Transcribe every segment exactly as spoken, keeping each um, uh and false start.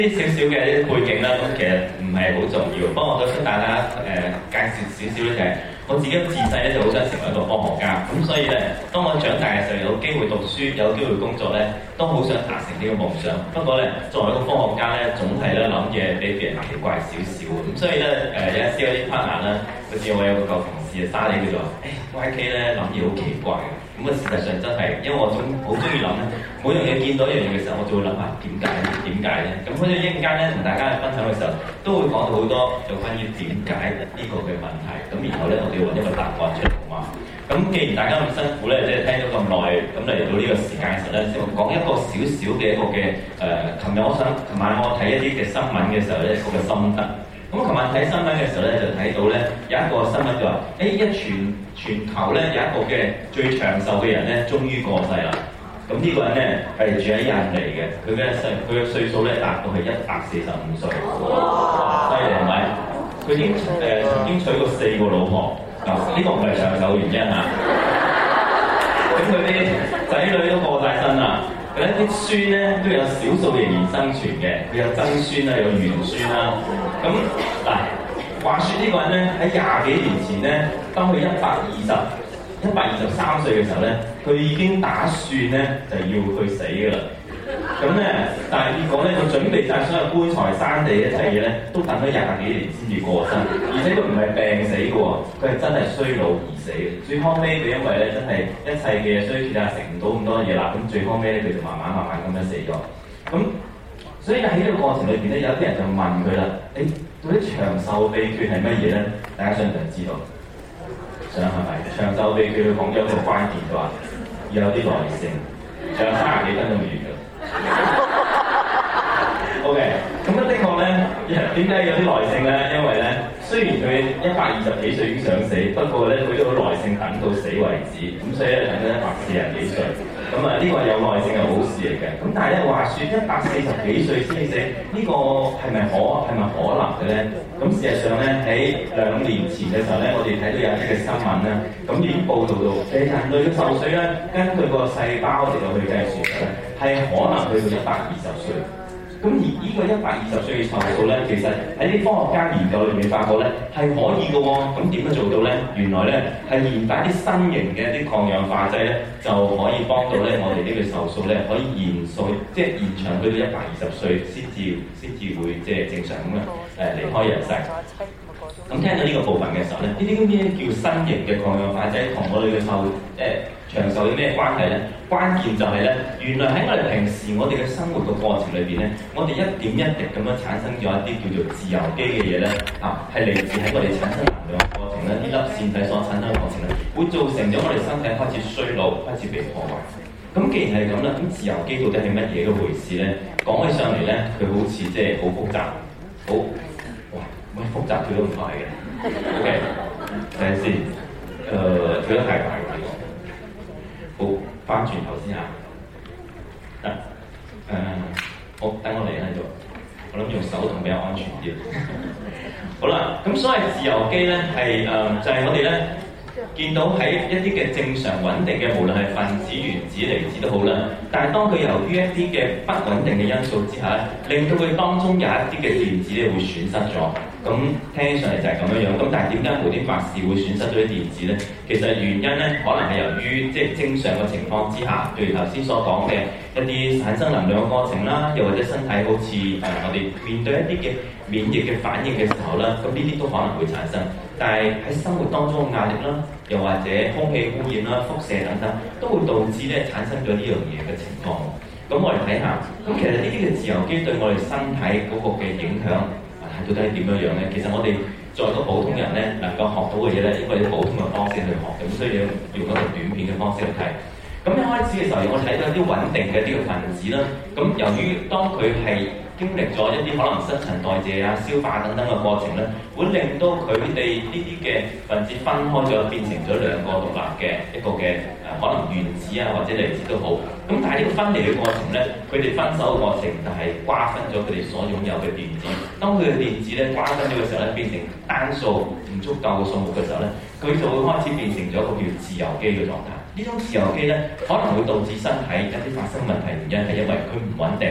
啲少少嘅啲背景啦，咁其實唔係好重要。不過我都想大家誒、呃、介紹少少咧，就係我自己自細咧就好想成為一個科學家。咁所以咧，當我長大嘅時候有機會讀書，有機會工作咧，都好想達成呢個夢想。不過咧，作為一個科學家咧，總係咧諗嘢比別人奇怪少少。咁所以咧誒、呃、有陣時有啲 partner 啦，好似我有個舊同事啊，沙利佢就話：誒 Y K 咧諗嘢好奇怪嘅。咁啊事實上真係，因為我總好中意諗咧，每樣嘢見到一樣嘢嘅時候，我就會諗下點解咧？點解咧？咁好似一陣間咧同大家去分享嘅時候，都會講到好多有關於點解呢個嘅問題。咁然後咧，我哋要揾一個答案出嚟好嘛？咁既然大家咁辛苦咧，即係聽咗咁耐，咁嚟到呢個時間嘅時候咧，就講一個少少嘅一個嘅誒。琴日我想，琴晚我睇一啲嘅新聞嘅時候咧，一個嘅心得。咁我琴晚睇新聞嘅時候咧，就睇到咧有一個新聞就話：誒一全全球咧有一個嘅最長壽嘅人咧，終於過世啦。咁呢個人咧係住喺印尼嘅，佢嘅歲佢嘅歲數咧達到係一百四十五歲，哇！犀利係咪？佢已經誒、呃、曾經娶過四個老婆，嗱、這、呢個唔係長壽原因啊。咁佢啲仔女都過晒身啦。佢一啲孫咧都有少數仍然生存嘅，佢有曾孫啦，有玄孫啦。咁嗱，話説呢個人咧喺廿幾年前咧，當佢一百二十、一百二十三歲嘅時候咧，佢已經打算咧就要去死㗎啦。咁咧，但係結果咧，佢準備晒所有棺材、山地一切嘢咧，都等咗廿幾年先至過身，而且佢唔係病死嘅喎，佢係真係衰老而死嘅。最後尾佢因為咧真係一切嘅衰竭啊，食唔到咁多嘢啦，咁最後尾咧佢就慢慢慢慢咁樣死咗。咁所以喺呢個過程裏邊咧，有啲人就問佢啦：誒，到底長壽秘訣係乜嘢咧？大家想唔想知道？想係咪？長壽秘訣佢講咗一個關鍵就話要有啲耐性，仲有三十幾分鐘完㗎。O K， 咁啊的確咧，點解有啲耐性咧？因為咧，雖然佢一百二十幾歲已經想死，不過咧佢都好耐性等到死為止，咁所以咧等咗一百四十幾歲。咁啊呢個有耐性係好事嚟嘅。咁但係咧話説一百四十幾歲先死，呢、這個係咪可係咪可能嘅咧？咁事實上咧喺兩年前嘅時候咧，我哋睇到有啲嘅新聞啦，咁已經報導到誒人類嘅壽歲咧，根據個細胞嚟到去計算咧，係可能去到一百二十歲。咁而呢個一百二十歲嘅壽數咧，其實喺啲科學家研究裏面發覺咧係可以嘅喎。咁點樣做到咧？原來咧係研發啲新型嘅一啲抗氧化劑咧，就可以幫到咧我哋呢個壽數咧可以延歲，即係延長去到一百二十歲先至先至會即係正常咁樣誒離開人世。咁聽到呢個部分嘅時候咧，呢啲咁啲叫新型嘅抗氧化劑同我哋嘅壽誒長壽有咩關係咧？關鍵就係咧，原來喺我哋平時我哋嘅生活嘅過程裏邊咧，我哋一點一滴咁樣產生咗一啲叫做自由基嘅嘢咧，啊，係嚟自喺我哋產生能量嘅過程咧，呢粒腺體所產生嘅過程咧，會造成咗我哋身體開始衰老，開始被破壞。咁既然係咁啦，咁自由基到底係乜嘢嘅回事咧？講起上嚟咧，佢好似即係好複雜，好哇，乜複雜佢都唔係嘅。OK，睇下先，誒，佢都太大㗎。好，翻轉頭先嚇，得誒，好，等我嚟喺度，我諗用手同比較安全啲。好啦，咁所謂自由基咧係誒，就係、是、我哋咧見到喺一啲嘅正常穩定嘅，無論係分子、原子、離子都好啦。但係當佢由於一啲嘅不穩定嘅因素之下咧，令到佢當中有一啲嘅電子咧會損失咗。咁聽起上嚟就係咁樣樣，咁但係點解無端白事會損失咗啲電子咧？其實原因咧，可能係由於即係正常嘅情況之下，譬如頭先所講嘅一啲產生能量嘅過程啦，又或者身體好似誒、呃、我哋面對一啲嘅免疫嘅反應嘅時候啦，咁呢啲都可能會產生。但係喺生活當中嘅壓力啦，又或者空氣污染啦、輻射等等，都會導致咧產生咗呢樣嘢嘅情況。咁我哋睇下，咁其實呢啲嘅自由基對我哋身體嗰個嘅影響。到底係點樣樣咧？其實我哋作為一個普通人咧，能夠學到嘅嘢咧，應該用普通嘅方式去學嘅，咁所以要用一個短片嘅方式去睇。咁一開始嘅時候，我睇到一啲穩定嘅呢個分子啦。咁由於當佢係經歷咗一啲可能新陳代謝啊、消化等等嘅過程咧，會令到佢哋呢啲嘅分子分開咗，變成咗兩個獨立嘅一個嘅誒、呃，可能原子啊或者離子都好。咁但係呢個分離嘅過程咧，佢哋分手嘅過程就係瓜分咗佢哋所擁有嘅電子。當佢嘅電子咧瓜分咗嘅時候咧，變成單數唔足夠嘅數目嘅時候咧，佢就會開始變成咗一個叫自由基嘅狀態。呢種自由基咧，可能會導致身體一啲發生問題，原因係因為佢唔穩定，佢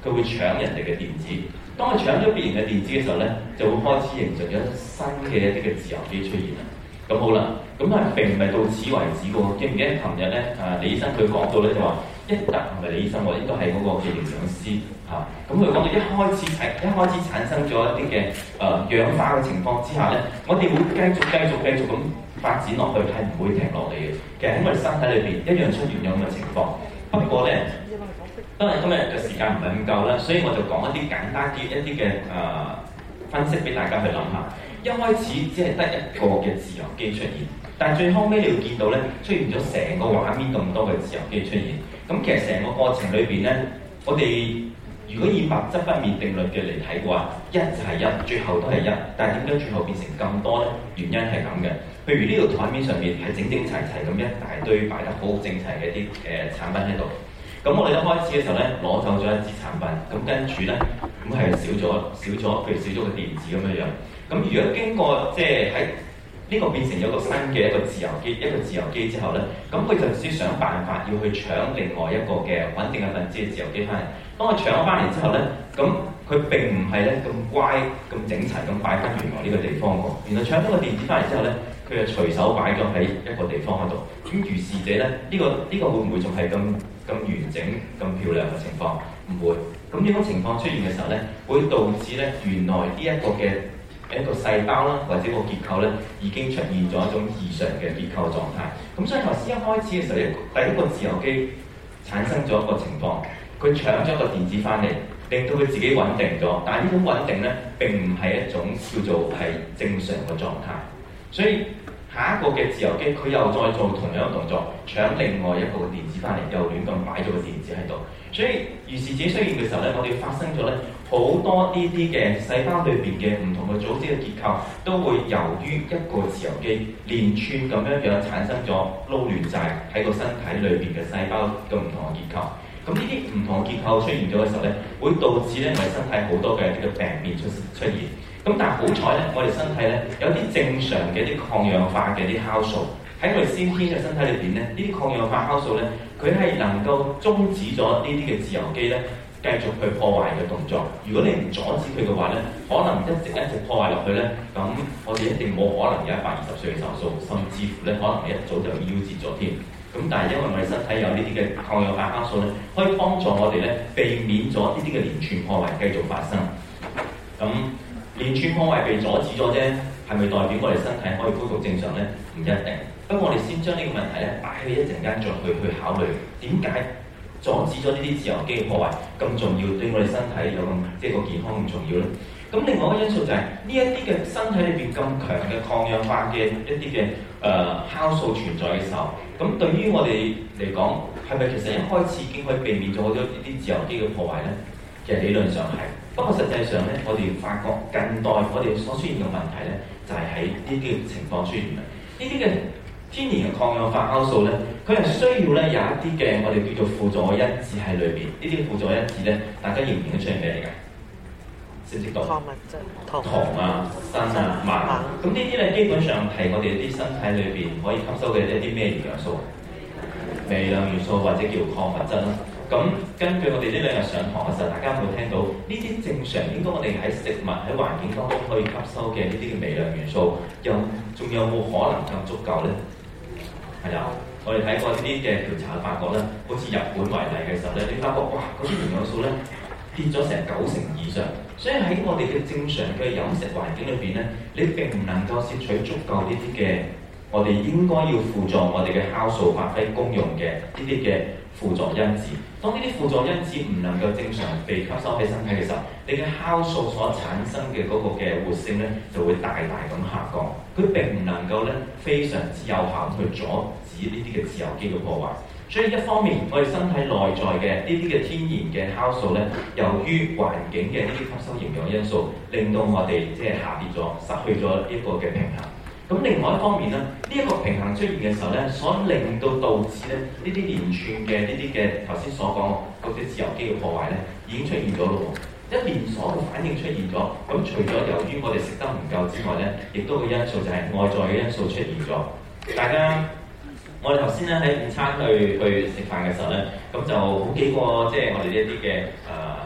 佢會搶人哋嘅電子。當佢搶咗別人嘅電子嘅時候咧，就會開始形成咗新嘅一啲嘅自由基出現啦。咁好啦，咁係並唔係到此為止嘅喎。記唔記得琴日咧啊李醫生佢講到咧就話一突唔係李醫生喎，應該係嗰個嘅營養師嚇。咁佢講到一開始產一開始產生咗一啲嘅誒氧化嘅情況之下咧，我哋會繼續繼續繼續咁發展落去，係唔會停落嚟嘅。其實喺我哋身體裏邊一樣出現咗咁嘅情況。不過咧，因為今日嘅時間唔係咁夠啦，所以我就講一啲簡單啲一啲嘅誒分析俾大家去諗下。一開始只係得一個嘅自由基出現，但係最後尾你會見到咧出現咗成個畫面咁多嘅自由基出現。咁其實成個過程裏邊咧，我哋如果以物質不滅定律嘅嚟睇嘅話，一就係一，最後都係一。但係點解最後變成咁多咧？原因係咁嘅。譬如呢度台面上面係整整齊齊咁一大堆擺得好整齊嘅一啲誒產品喺度。咁我哋一開始嘅時候咧，攞走咗一支產品，咁跟住咧，咁係少咗少咗，譬如少咗個電子咁樣樣。咁如果經過即係喺呢個變成咗個新嘅一個自由基一個自由基之後咧，咁佢就先想辦法要去搶另外一個嘅穩定嘅分子嘅自由基翻嚟。當佢搶咗翻嚟之後咧，咁佢並唔係咧咁乖咁整齊咁擺翻原來呢個地方喎。原來搶咗個電子翻嚟之後咧，佢就隨手擺咗喺一個地方嗰度。咁如是者咧，呢、這個呢、這個會唔會仲係咁咁完整咁漂亮嘅情況？唔會。咁呢種情況出現嘅時候咧，會導致咧原來呢一個嘅一個細胞啦，或者個結構咧，已經出現咗一種異常嘅結構狀態。咁所以頭先一開始嘅時候，第一個自由基產生咗一個情況，佢搶咗個電子翻嚟，令到佢自己穩定咗。但係呢種穩定咧，並唔係一種叫做係正常嘅狀態。所以下一個嘅自由基，佢又再做同樣嘅動作，搶另外一個嘅電子翻嚟，又亂咁擺咗個電子喺度。所以如是者出現嘅時候咧，我哋發生咗咧好多呢啲嘅細胞裏邊嘅唔同嘅組織嘅結構，都會由於一個自由基連串咁樣樣產生咗撈亂晒喺個身體裏邊嘅細胞嘅唔同嘅結構。咁呢啲唔同嘅結構出現咗嘅時候咧，會導致咧我哋身體好多嘅一啲嘅病變出出現。咁但係好彩咧，我哋身體咧有啲正常嘅一啲抗氧化嘅啲酵素喺我哋先天嘅身體裏邊咧，呢啲抗氧化酵素咧，佢係能夠終止咗呢啲嘅自由基咧繼續去破壞嘅動作。如果你唔阻止佢嘅話咧，可能一直一直破壞落去咧，咁我哋一定冇可能有一百二十歲嘅壽數，甚至乎咧可能一早就夭折咗添。咁但係因為我哋身體有呢啲嘅抗氧化酵素咧，可以幫助我哋咧避免咗呢啲嘅連串破壞繼續發生。咁連串破壞被阻止咗啫，係咪代表我哋身體可以恢復正常咧？唔一定。不過我哋先將呢個問題咧擺去一陣間再去去考慮，點解阻止咗呢啲自由基嘅破壞咁重要，對我哋身體有咁即係個健康咁重要咧？咁另外一個因素就係呢一啲嘅身體裏邊咁強嘅抗氧化嘅一啲嘅誒酵素存在嘅時候，咁對於我哋嚟講，係咪其實一開始已經可以避免咗好多呢啲自由基嘅破壞咧？其實理論上係。不過實際上咧，我哋發覺近代我哋所出現嘅問題咧，就係喺呢啲情況出現嘅。呢啲嘅天然嘅抗氧化酵素咧，佢係需要咧有一啲嘅我哋叫做輔助因子喺裏邊。呢啲輔助因子咧，大家認唔認得出係咩嚟㗎？識唔識到？礦物質、銅啊、鋅啊、錳。咁呢啲咧基本上係我哋啲身體裏邊可以吸收嘅一啲咩營養素？微量元素或者叫礦物質啦。咁根據我哋呢兩日上堂嘅時候，大家有冇聽到呢啲正常應該我哋喺食物喺環境當中可以吸收嘅呢啲嘅微量元素，又仲有冇可能咁足夠咧？係啊，我哋睇過呢啲嘅調查發覺咧，好似日本為例嘅時候咧，你發覺哇嗰啲營養素咧跌咗成九成以上，所以喺我哋嘅正常嘅飲食環境裏邊咧，你並唔能夠攝取足夠呢啲嘅我哋應該要輔助我哋嘅酵素發揮功用嘅呢啲嘅輔助因子。當呢啲輔助因子唔能夠正常被吸收喺身體嘅時候，你嘅酵素所產生嘅嗰個嘅活性咧就會大大咁下降。佢並唔能夠咧非常之有效去阻止呢啲嘅自由基嘅破壞。所以一方面，我哋身體內在嘅呢啲嘅天然嘅酵素咧，由於環境嘅呢啲吸收營養因素，令到我哋即係下跌咗，失去咗一個嘅平衡。咁另外一方面咧，呢、這、一個平衡出現嘅時候咧，所令到導致咧呢啲連串嘅呢啲嘅頭先所講嗰啲自由基嘅破壞咧，已經出現咗咯喎，一連鎖嘅反應出現咗。咁除咗由於我哋食得唔夠之外咧，亦都個因素就係外在嘅因素出現咗。大家，我哋頭先咧喺午餐去去食飯嘅時候咧，咁就好幾個即係我哋呢一啲嘅誒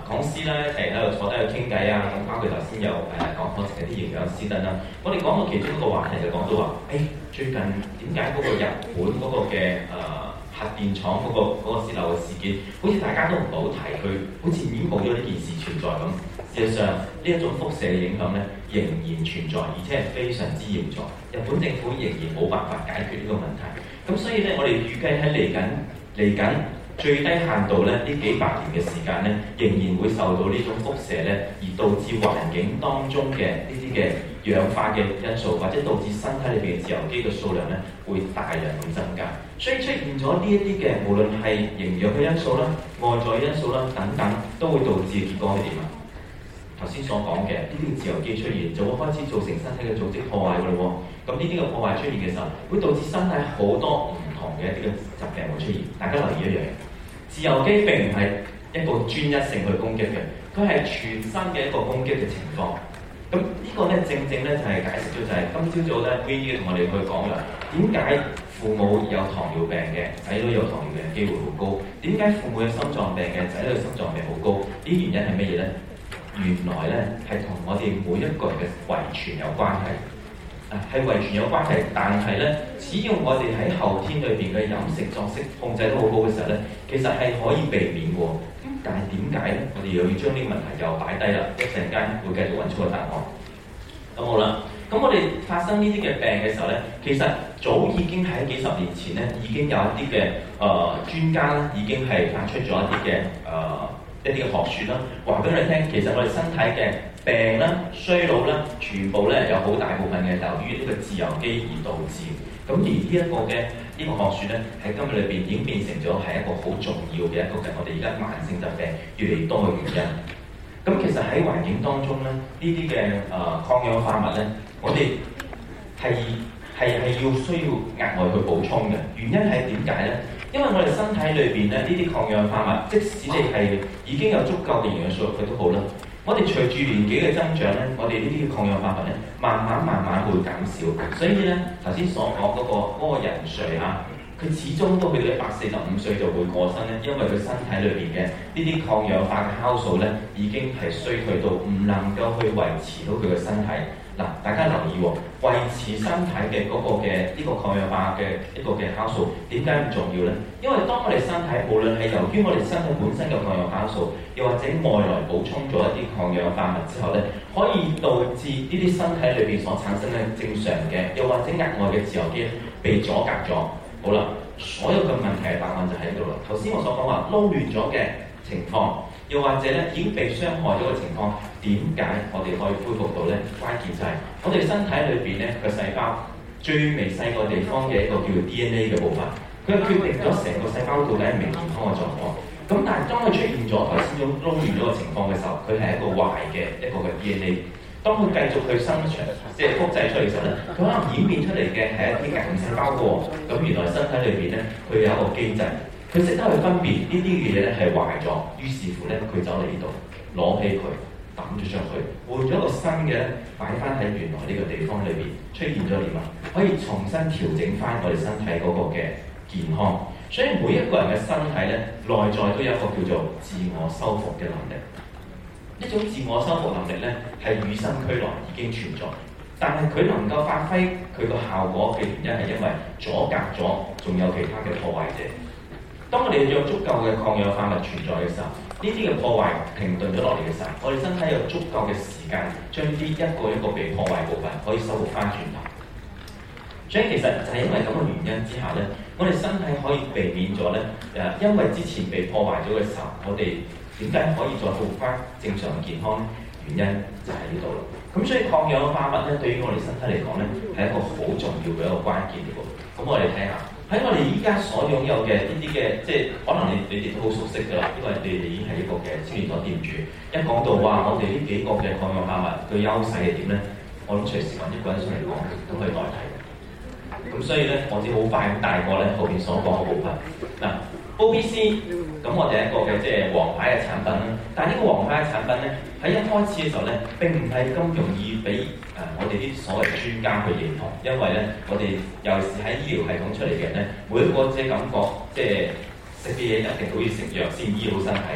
講師咧係喺度坐低度傾偈啊，咁包括頭先有誒講課程嘅啲營養師等等。我哋講到其中一個話題就講到話，誒、欸、最近點解嗰個日本嗰個嘅誒、呃、核電廠嗰、那個嗰、那個泄漏嘅事件，好似大家都唔係好提佢，好似已經冇咗呢件事存在咁。事實上呢一種輻射嘅影響咧仍然存在，而且係非常之嚴重。日本政府仍然冇辦法解決呢個問題。咁所以咧，我哋預計喺嚟緊嚟緊最低限度咧，呢幾百年嘅時間咧，仍然會受到呢種輻射咧，而導致環境當中嘅呢啲嘅氧化嘅因素，或者導致身體裏邊嘅自由基嘅數量咧，會大量咁增加。所以出現咗呢一啲嘅，無論係營養嘅因素啦、外在因素啦等等，都會導致嘅結果係點啊？頭先所講嘅呢啲自由基出現，就會開始造成身體嘅組織破壞㗎咯喎。咁呢啲嘅破壞出現嘅時候，會導致身體好多唔同嘅一啲嘅疾病會出現。大家留意一樣嘢，自由基並唔係一個專一性去攻擊嘅，佢係全身嘅一個攻擊嘅情況。咁呢個咧正正咧就係、是、解釋咗就係、是、今朝早咧 Winnie 同我哋去講啦，點解父母有糖尿病嘅仔女有糖尿病嘅機會好高？點解父母有心臟病嘅仔女心臟病好高？呢啲原因係乜嘢咧？原來咧係同我哋每一個人嘅遺傳有關係，啊係遺傳有關係，但係咧，只要我哋喺後天裏邊嘅飲食作息控制得好好嘅時候咧，其實係可以避免嘅。咁但係點解咧？我哋又要將呢個問題又擺低啦，一陣間會繼續揾出個答案。咁好啦，咁我哋發生呢啲嘅病嘅時候咧，其實早已經喺幾十年前咧，已經有一啲嘅誒專家咧，已經係發出咗一啲嘅誒。呃一啲嘅學説啦，話俾我哋聽，其實我哋身體嘅病啦、衰老啦，全部咧有好大部分嘅由於呢個自由基而導致。咁而呢一個嘅呢個學説咧，喺今日裏邊已經變成咗係一個好重要嘅一個嘅我哋而家慢性疾病越嚟越多嘅原因。咁其實喺環境當中咧，呢啲嘅誒抗氧化物咧，我哋係係係要需要額外去補充嘅。原因係點解咧？因為我哋身體裏邊咧，呢啲抗氧化物，即使你係已經有足夠嘅營養素入去都好啦，我哋隨住年紀嘅增長咧，我哋呢啲抗氧化物咧，慢慢慢慢會減少。所以咧，頭先所講嗰個嗰個人瑞啊，佢始終都去到一百四十五歲就會過身咧，因為佢身體裏邊嘅呢啲抗氧化嘅酵素咧，已經係衰退到唔能夠去維持到佢嘅身體。嗱，大家留意喎，維持身體嘅嗰個嘅呢個抗氧化嘅一個嘅酵素點解咁重要咧？因為當我哋身體無論係由於我哋身體本身嘅抗氧化酵素，又或者外來補充咗一啲抗氧化物之後咧，可以導致呢啲身體裏邊所產生嘅正常嘅，又或者額外嘅自由基被阻隔咗。好啦，所有嘅問題嘅答案就喺度啦。頭先我所講話撈亂咗嘅情況，又或者咧已經被傷害咗嘅情況，點解我哋可以恢復到咧？關鍵就係我哋身體裏邊咧個細胞最微細個地方嘅一個叫做 D N A 嘅部分，佢係決定咗成個細胞到底係咪健康嘅狀況。咁但係當佢出現咗頭先種撈亂咗嘅情況嘅時候，佢係一個壞嘅一個嘅 D N A。當佢繼續去生長，即係複製出嚟嘅時候咧，佢可能演變出嚟嘅係一啲癌細胞喎。咁原來身體裏邊咧，佢有一個機制，佢識得去分辨呢啲嘅嘢咧係壞咗，於是乎咧佢走嚟呢度攞起佢抌咗出去，換咗個新嘅咧擺翻喺原來呢個地方裏邊，出現咗點啊？可以重新調整翻我哋身體嗰個嘅健康。所以每一個人嘅身體咧，內在都有一個叫做自我修復嘅能力。呢種自我修復能力咧，係與生俱來已經存在，但係佢能夠發揮佢個效果嘅原因係因為阻隔咗，仲有其他嘅破壞者。當我哋有足夠嘅抗氧化物存在嘅時候，呢啲嘅破壞停頓咗落嚟嘅時候，我哋身體有足夠嘅時間將呢一個一個被破壞部分可以修復翻轉頭。所以其實就係因為咁嘅原因之下咧，我哋身體可以避免咗咧誒，因為之前被破壞咗嘅時候，我哋點解可以再復翻正常嘅健康？原因就喺呢度啦。咁所以抗氧化物咧，對於我哋身體嚟講咧，係一個好重要嘅一個關鍵嚟㗎。咁我哋睇下喺我哋依家所擁有嘅呢啲嘅，即係可能你你哋都好熟悉㗎啦，因為你哋已經係一個嘅超連鎖店主。一講到話我哋呢幾個嘅抗氧化物嘅優勢係點咧？我諗隨時揾一個人上嚟講都可以代替。咁所以咧，我知好快咁帶過咧後邊所講嘅部分嗱。O B C 咁我哋一個嘅即係王牌嘅產品啦，但係呢個王牌嘅產品咧，喺一開始嘅時候咧，並唔係咁容易俾誒、呃、我哋啲所謂專家去認同，因為咧我哋尤其是喺醫療系統出嚟嘅人咧，每一個即係感覺即係食嘅嘢一定好似食藥先醫好身體嘅。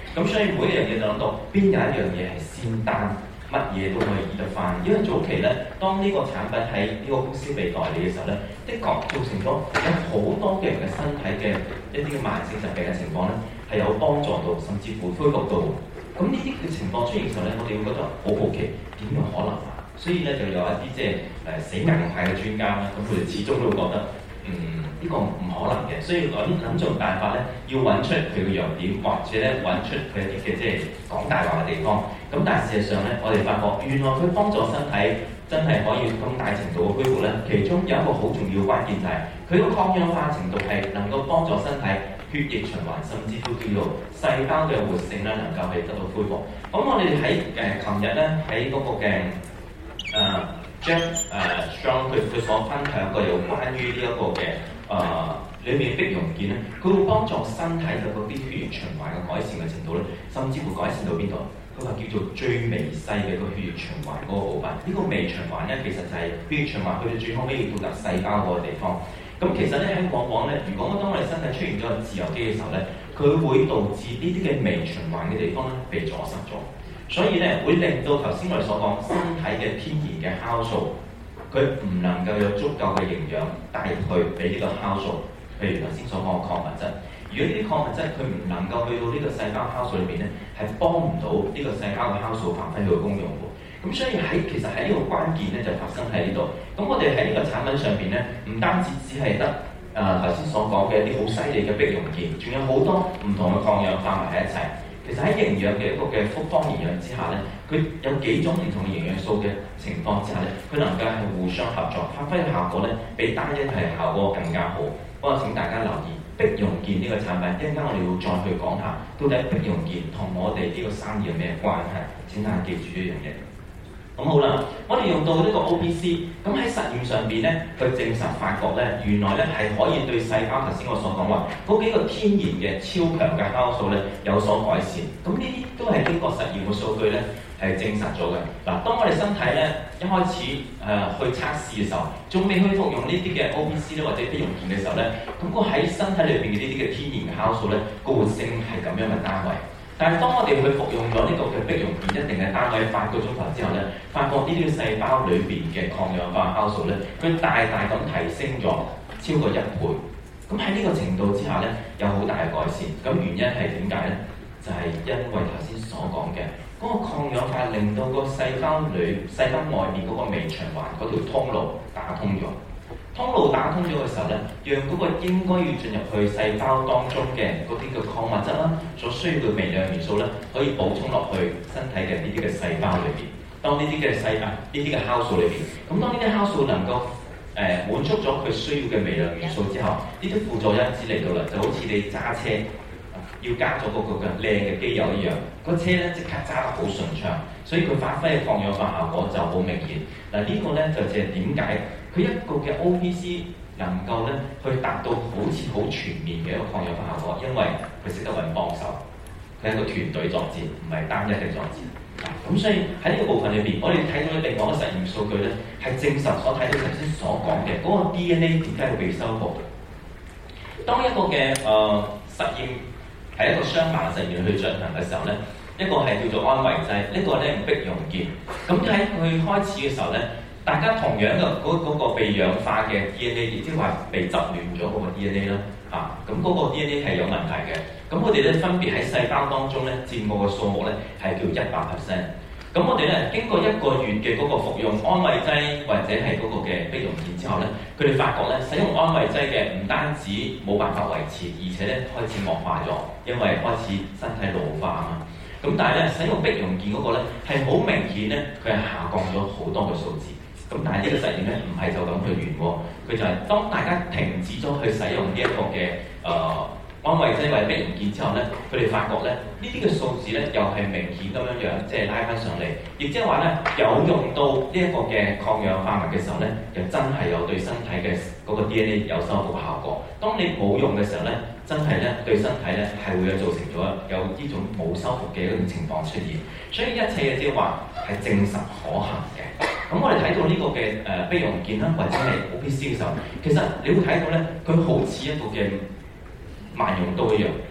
咁所以每一樣嘢就諗到邊有一樣嘢係先單，乜嘢都可以醫得翻。因為早期咧，當呢個產品喺呢個公司被代理嘅時候咧，的確造成咗有好多嘅人嘅身體嘅一啲嘅慢性疾病嘅情況咧，係有幫助到，甚至乎恢復到。咁呢啲嘅情況出現嘅時候咧，我哋會覺得好好奇，點樣可能啊？所以咧就有一啲即係誒死硬派嘅專家啦，咁佢哋始終都會覺得，嗯呢、這個唔可能嘅，所以諗諗盡辦法咧，要揾出佢嘅弱點，或者咧揾出佢一啲嘅即係講大話嘅地方。咁但係事實上咧，我哋發覺原來佢幫助身體真係可以咁大程度嘅恢復咧，其中有一個好重要嘅關鍵就係佢個抗氧化程度係能夠幫助身體血液循環，甚至乎叫做細胞嘅活性咧，能夠係得到恢復。咁我哋喺誒琴日咧喺嗰個嘅誒 Jeff 誒 Strong 佢佢所分享過有關於呢一個嘅誒裏面碧溶健咧，佢會幫助身體嘅嗰啲血液循環嘅改善嘅程度咧，甚至乎改善到邊度？佢話叫做最微細嘅個血液循環嗰個部分。呢、這個微循環咧，其實就係血液循環去到最後尾要到達細胞嗰個地方。咁其實咧喺往往咧，如果當我哋身體出現咗個自由基嘅時候咧，佢會導致呢啲嘅微循環嘅地方咧被阻塞咗，所以咧會令到頭先我哋所講身體嘅天然嘅酵素，佢唔能夠有足夠嘅營養帶入去俾呢個酵素。譬如頭先所講嘅礦物質，如果呢啲礦物質佢唔能夠去到呢個細胞酵素裏面咧，係幫唔到呢個細胞嘅酵素發揮佢嘅功用嘅。咁所以喺其實喺呢個關鍵咧就發生喺呢度。咁我哋喺呢個產品上邊咧，唔單止只係得誒頭先所講嘅一啲好犀利嘅碧溶健，仲有好多唔同嘅抗氧化埋喺一齊。其實喺營養嘅一個嘅複方營養之下咧，佢有幾種唔同嘅營養素嘅情況之下咧，佢能夠係互相合作，發揮嘅效果咧比單一係效果更加好。不過請大家留意碧溶健呢個產品，一陣間我哋會再去講下，到底碧溶健同我哋呢個生意有咩關係？請大家記住呢樣嘢。咁好啦，我哋用到呢個 O P C， 咁喺實驗上邊咧，佢證實發覺咧，原來咧係可以對細胞頭先我所講話嗰幾個天然嘅超強嘅酵素咧有所改善。咁呢啲都係經過實驗嘅數據咧係證實咗嘅。嗱，當我哋身體咧一開始誒、呃、去測試嘅時候，仲未去服用呢啲嘅 O P C 咧或者碧溶健嘅時候咧，咁個喺身體裏邊嘅呢啲嘅天然嘅酵素咧個活性係咁樣嘅單位。但係當我哋去服用咗呢個嘅碧溶健一定嘅單位八個鐘頭之後咧，發覺呢啲細胞裏邊嘅抗氧化酵素咧，佢大大咁提升咗超過一倍。咁喺呢個程度之下咧，有好大嘅改善。咁原因係點解咧？就係、是、因為頭先所講嘅嗰個抗氧化令到個細胞裏細胞外面嗰個微循環嗰條通路打通咗。通路打通咗嘅時候咧，讓嗰個應該要進入去細胞當中嘅嗰啲嘅礦物質啦，所需要嘅微量元素咧，可以補充落去身體嘅呢啲嘅細胞裏邊。當呢啲嘅細胞、呢啲嘅酵素裏邊，咁當呢啲酵素能夠誒、呃、滿足咗佢需要嘅微量元素之後，呢啲輔助因子嚟到啦，就好似你揸車要加咗嗰個嘅靚嘅機油一樣，個車咧即刻揸得好順暢，所以佢發揮嘅抗氧化效果就好明顯。嗱、這個、呢個咧就係點解佢一個嘅 O P C 能夠咧去達到好似好全面嘅一個抗氧化效果，因為佢識得揾幫手，佢係一個團隊作戰，唔係單一嘅作戰。咁、啊、所以喺呢個部分裏邊，我哋睇到另外一個實驗數據咧，係證實所睇到頭先所講嘅嗰個 D N A 點解會被修復。當一個嘅誒、呃、實驗係一個雙盲實驗去進行嘅時候咧，一個係叫做安慰劑，呢個咧碧溶健。咁喺佢開始嘅時候咧，大家同樣嘅嗰嗰個被氧化嘅 D N A， 亦即係話被執亂咗嗰個 D N A 啦，啊，咁嗰個 D N A 係有問題嘅。咁我哋咧分別喺細胞當中咧佔過嘅數目咧係叫一百 percent。咁我哋咧經過一個月嘅嗰個服用安慰劑或者係嗰個嘅碧溶健之後咧，佢哋發覺咧使用安慰劑嘅唔單止冇辦法維持，而且咧開始惡化咗，因為開始身體老化啊嘛。咁但係咧使用碧溶健嗰個咧係好明顯咧，佢係下降咗好多嘅數字。咁但係呢個實驗咧唔係就咁去完喎，佢就係當大家停止咗去使用呢一個嘅誒、呃、安慰劑或者碧溶健之後咧，佢哋發覺咧呢啲嘅數字咧又係明顯咁樣樣，即係拉翻上嚟，亦即係話咧有用到呢一個嘅抗氧化物嘅時候咧，又真係有對身體嘅嗰個 D N A 有修復效果。當你冇用嘅時候咧，真係咧對身體咧係會有造成咗有呢種冇修復嘅一種情況出現。所以一切嘅即係話係證實可行嘅。咁我哋睇到呢個嘅誒碧溶健啦，或者係 O P C 嘅時候，其實你會睇到咧，佢好似一個嘅萬用刀一樣。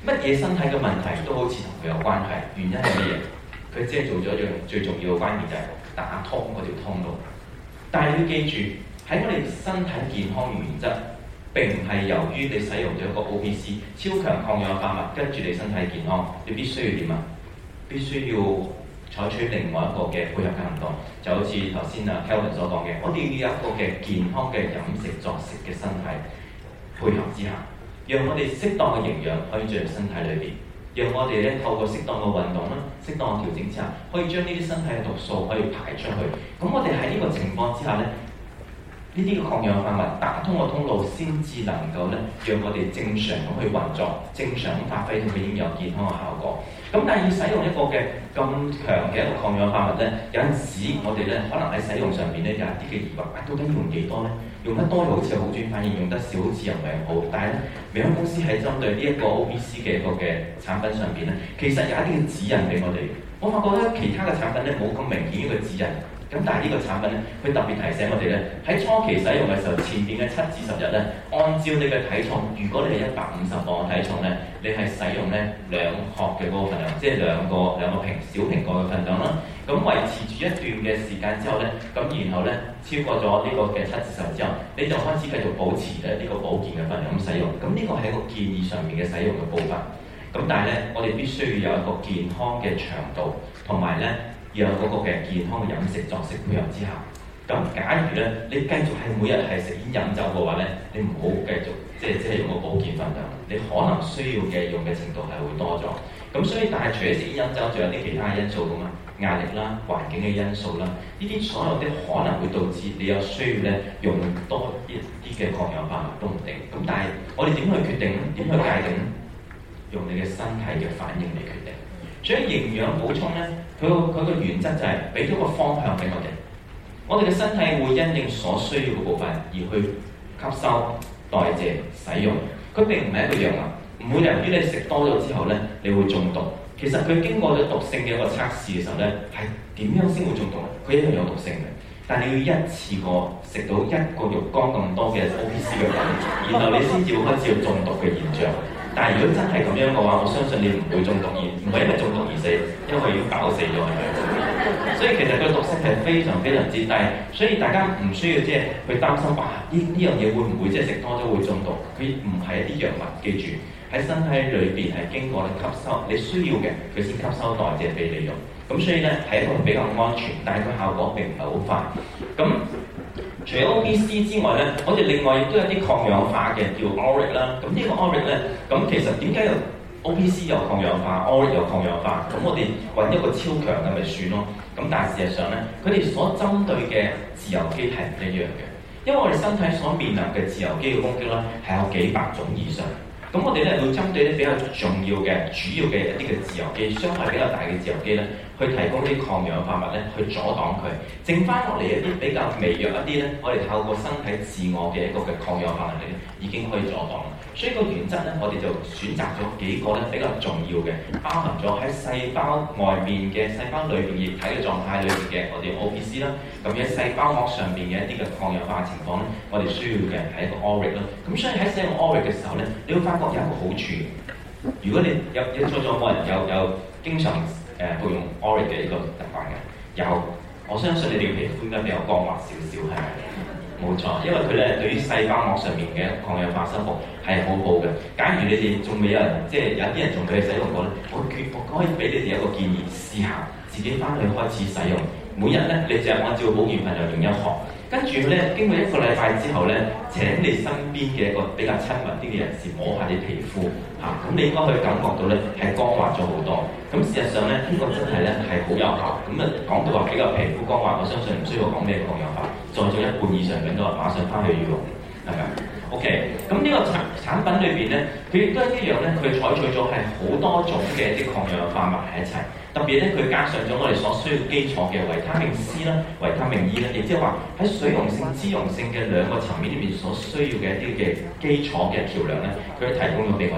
乜嘢身體嘅問題都好似同佢有關係，原因係乜嘢？佢只係做咗一樣最重要嘅關鍵，就係打通嗰條通路。但係要記住，喺我哋身體健康嘅原則，並唔係由於你使用咗一個 O P C 超強抗氧化物，跟住你身體健康，你必須要點啊？必須要採取另外一個嘅配合嘅行動，就好似頭先啊 Kelvin 所講嘅，我哋要有一個嘅健康嘅飲食作息嘅身體配合之下，讓我哋適當嘅營養可以進入身體裏邊，讓我哋咧透過適當嘅運動啦、適當嘅調整之下，可以將呢啲身體嘅毒素可以排出去。咁我哋喺呢個情況之下咧，呢啲嘅抗氧化物打通個通路，先至能夠咧讓我哋正常咁去運作，正常咁發揮佢應有健康嘅效果。咁但係要使用一個嘅咁強嘅一個抗氧化物咧，有陣時我哋咧可能喺使用上邊咧有一啲嘅疑惑，啊到底用幾多咧？用得多又好似好轉反應，用得少好似又唔係好。但係咧，美安公司喺針對呢一個 O P C 嘅一個嘅產品上邊咧，其實有一啲嘅指引俾我哋。我發覺咧，其他嘅產品咧冇咁明顯嘅指引。咁但係呢個產品咧，佢特別提醒我哋咧，喺初期使用嘅時候，前邊嘅七至十日咧，按照你嘅體重，如果你係一百五十磅嘅體重咧，你係使用咧兩殼嘅嗰個份量，即係兩個兩個蘋小蘋果嘅份量啦。咁維持住一段嘅時間之後咧，咁然後咧超過咗呢個嘅七至十日之後，你就開始繼續保持咧呢個保健嘅份量咁使用。咁呢個係一個建議上面嘅使用嘅步伐。咁但係咧，我哋必須要有一個健康嘅長度，同埋咧，要有嗰個嘅健康嘅飲食作息配合之下，咁假如咧你繼續係每日係食煙飲酒嘅話咧，你唔好繼續即係即係用個保健份量，你可能需要嘅用嘅程度係會多咗。咁所以但係除咗食煙飲酒，仲有啲其他嘅因素噶嘛，壓力啦、環境嘅因素啦，呢啲所有啲可能會導致你有需要咧用多一啲嘅抗氧化物都唔定。咁但係我哋點去決定咧？點去界定咧？用你嘅身體嘅反應嚟決定。所以營養補充咧，佢個佢個原則就係俾咗個方向俾我哋。我哋嘅身體會因應所需要嘅部分而去吸收、代謝、使用。佢並唔係一個藥物，唔會由於你食多咗之後咧，你會中毒。其實佢經過咗毒性嘅一個測試嘅時候咧，係點樣先會中毒咧？佢一樣有毒性嘅，但係你要一次過食到一個浴缸咁多嘅 O P C 嘅粉，然後你先至會開始有中毒嘅現象。但係如果真係咁樣嘅話，我相信你唔會中毒而唔係因為中毒而死，因為已經飽死咗係咪？所以其實佢毒性係非常非常之低，所以大家唔需要即係去擔心哇呢呢樣嘢會唔會即係食多咗會中毒？佢唔係一啲藥物，記住喺身體裏邊係經過你吸收，你需要嘅佢先吸收代謝俾你用。咁所以咧係一個比較安全，但係個效果並唔係好快。咁除咗 O P C 之外咧，我哋另外亦都有啲抗氧化嘅叫 Auric 啦。咁呢個 Auric 咧，咁其實點解有 O P C 有抗氧化 ，Auric 有抗氧化？咁我哋揾一個超強嘅咪算咯。咁但係事實上咧，佢哋所針對嘅自由基係唔一樣嘅，因為我哋身體所面臨嘅自由基嘅攻擊咧係有幾百種以上。咁我哋咧會針對啲比較重要嘅、主要嘅一啲嘅自由基，傷害比較大嘅自由基咧，去提供啲抗氧化物咧，去阻擋佢。剩翻落嚟一啲比較微弱一啲咧，我哋透過身體自我嘅一個嘅抗氧化能力咧，已經可以阻擋。所以個原則咧，我哋就選擇咗幾個咧比較重要嘅，包含咗喺細胞外面嘅細胞裏邊液體嘅狀態裏邊嘅，我哋 O P C 啦。咁喺細胞膜上邊嘅一啲嘅抗氧化情況咧，我哋需要嘅係一個 Auric 啦。咁所以喺使用 Auric 嘅時候咧，你會發覺有一個好處。如果你有有在座冇人有有經常誒服用 Auric 嘅一個習慣嘅，有，我相信你哋嘅皮膚應該比較光滑少少，係咪？冇錯，因為佢咧對於細胞膜上面嘅抗氧化修復係好好嘅。假如你哋仲未有人，即係有啲人仲未使用過咧，我決我可以俾你哋一個建議，試下自己翻去開始使用。每日咧，你就係按照保健份量用一殼，跟住咧經過一個禮拜之後咧，請你身邊嘅一個比較親密啲嘅人士摸下你皮膚嚇，咁、啊、你應該可以感覺到咧係光滑咗好多。咁事實上咧，呢、這個真係咧係好有效。咁啊講到話比較皮膚光滑，我相信唔需要講咩抗氧化，在座一半以上嘅都話馬上翻去要用，係咪？OK，咁呢個產產品裏邊咧，佢亦都一樣咧，佢採取咗係好多種嘅啲抗氧化物喺一齊。特別咧，佢加上咗我哋所需要基礎嘅維他命 C 啦、維他命 E 啦，亦即係話喺水溶性、脂溶性嘅兩個層面裏面所需要嘅一啲嘅基礎嘅調量咧，佢提供咗俾我哋。